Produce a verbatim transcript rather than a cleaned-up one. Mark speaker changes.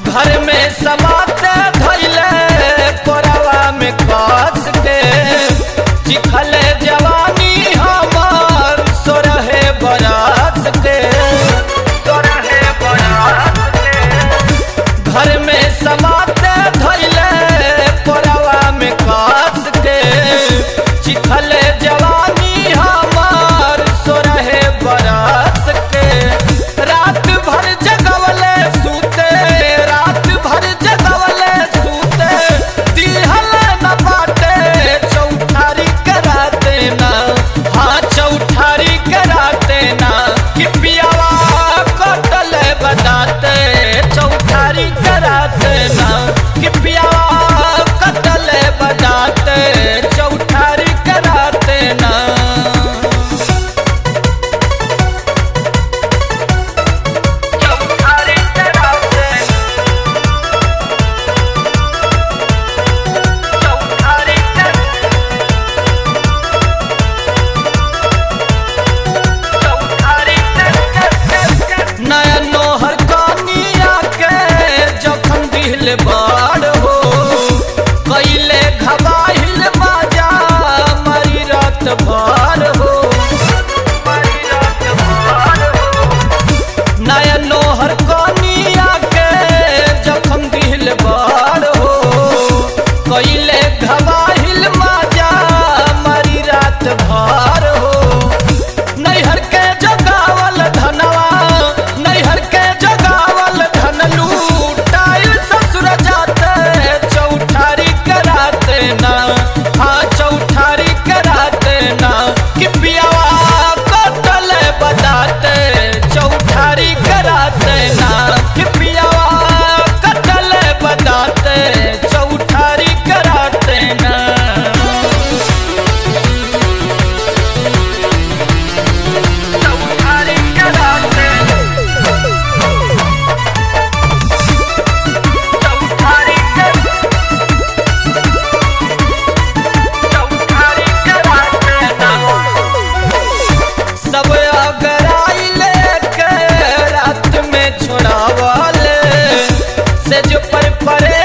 Speaker 1: घर में समाते धैले कोरावा में कस के चिखले जवानी हमार सोरहे बरस के सोरहे बरस के घर में समाते धैले कोरावा में कस के चिखले जवानी हमार सोरहे बरस के रात भर जगवले सूते रात भर जगवले सूते दिहल न बाटे चौठारी कराते ना हाँ चौठारी कराते ना कि पियावा कटल बताते चौठारी कराते ना कि पियावा कटल बताते चौठारी कराते ना बाढ़ हो कैले घबाहिल बाजा मरी रात भर हो नया नोहर कनिया के जखम दिल बाढ़ हो कैले घबाहिल बाजा मरी रात भर हो नैहर के जगावल धनवा नैहर के जगावल धन लूटाइल ससुर जाते चौठारी कराते ना हाँ चौठारी कराते ना कि पियावा कटल बताते चौठारी कराते ना कि पियावा कटल बताते चौठारी कराते ना चौठारी कराते सब अगराई लेके रात में छोड़ावाले से जो पर परे